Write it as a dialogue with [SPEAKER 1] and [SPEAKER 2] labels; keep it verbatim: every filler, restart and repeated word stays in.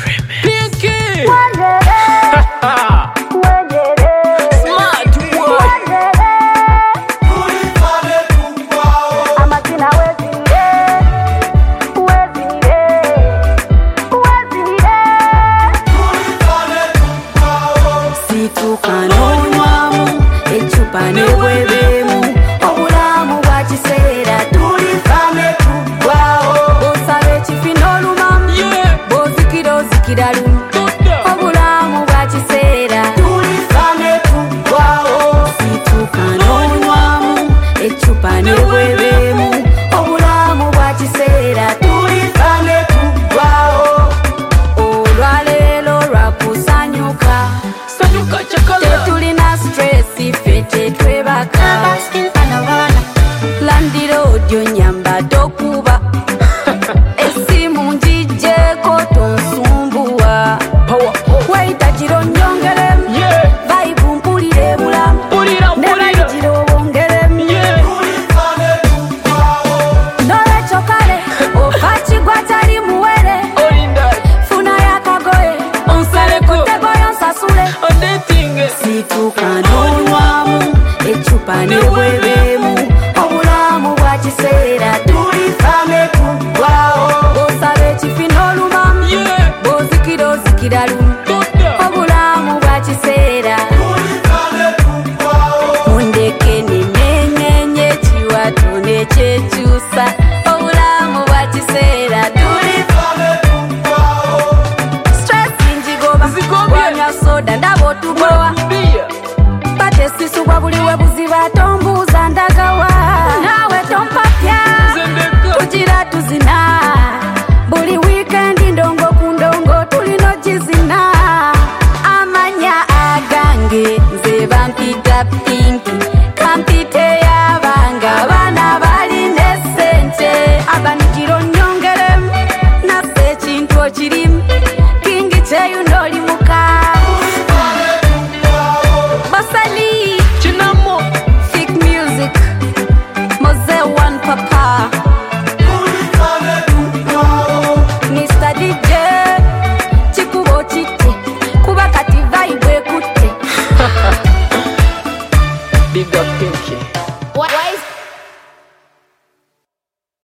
[SPEAKER 1] Pinky.
[SPEAKER 2] Smart boy.
[SPEAKER 3] Situkanonywamu echupa nebwebemu obulamu bwa kiseera tulifane tugwawo bosaba ekifina olumamu bozikira ozikira lumu obulamu bwa kiseera tulifane tugwawo situkanonywamu echupa nebwebemu obulamu bwa kiseera tulifane tugwawo olwaleero lwakusanyuka tetulina stress fete twebaka landirodio nyamba tokuba esimu njijeko tonsumbuwa waita giro nyongeremu vaibu mpulire bulamu nebaigiro bongeremu nolwekyo kale ofa kigwa tali muwere funa yakagoye kutegoyo nsasule situkanonywamu echupa nebwebemu obulamu bwa kiseera tulifane tugwawo bosaba ekifina olumamu bozikira ozikira lumu